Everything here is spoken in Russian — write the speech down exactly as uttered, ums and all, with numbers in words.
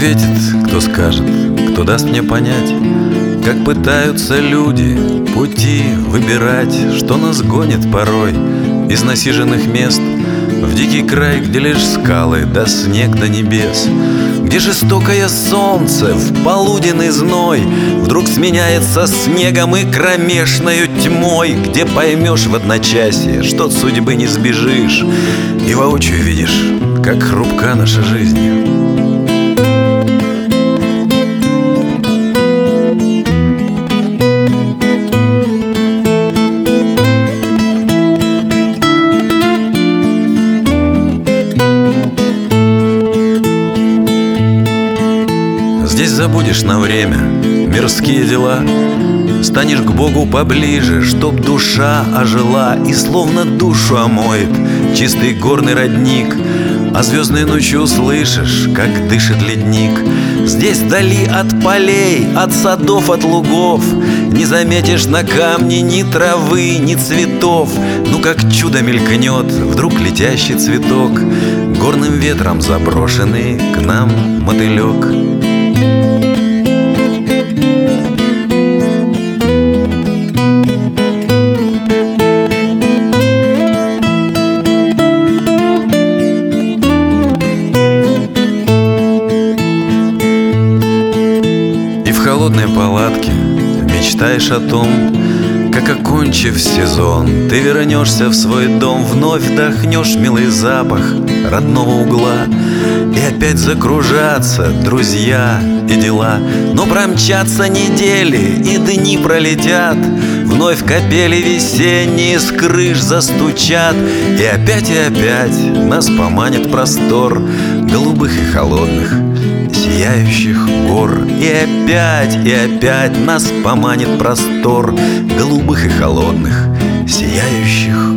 ответит, кто скажет, кто даст мне понять, как пытаются люди пути выбирать, что нас гонит порой из насиженных мест в дикий край, где лишь скалы да снег до небес, где жестокое солнце в полуденный зной вдруг сменяется снегом и кромешною тьмой, где поймешь в одночасье, что от судьбы не сбежишь, и воочию видишь, как хрупка наша жизнь. Здесь забудешь на время мирские дела, станешь к Богу поближе, чтоб душа ожила и словно душу омоет чистый горный родник. А звездной ночью услышишь, как дышит ледник. Здесь вдали от полей, от садов, от лугов не заметишь на камне ни травы, ни цветов. Ну как чудо мелькнет вдруг летящий цветок, горным ветром заброшенный к нам мотылек. В холодной палатке мечтаешь о том, как, окончив сезон, ты вернешься в свой дом, вновь вдохнешь милый запах родного угла, и опять закружатся друзья и дела. Но промчатся недели и дни пролетят, вновь капели весенние с крыш застучат, и опять и опять нас поманит простор голубых и холодных сияющих гор. И опять, и опять нас поманит простор голубых и холодных сияющих